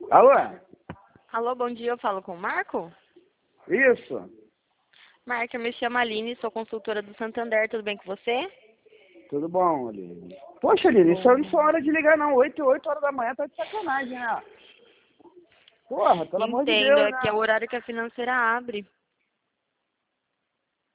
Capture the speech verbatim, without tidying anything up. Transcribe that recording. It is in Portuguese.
Alô? Alô, bom dia, eu falo com o Marco? Isso. Marco, eu me chamo Aline, sou consultora do Santander, tudo bem com você? Tudo bom, Aline? Poxa, Aline, isso não foi hora de ligar não. Oito, oito horas da manhã tá de sacanagem, né? Porra, pelo amor de Entendo, Deus, é que é o né? horário que a financeira abre.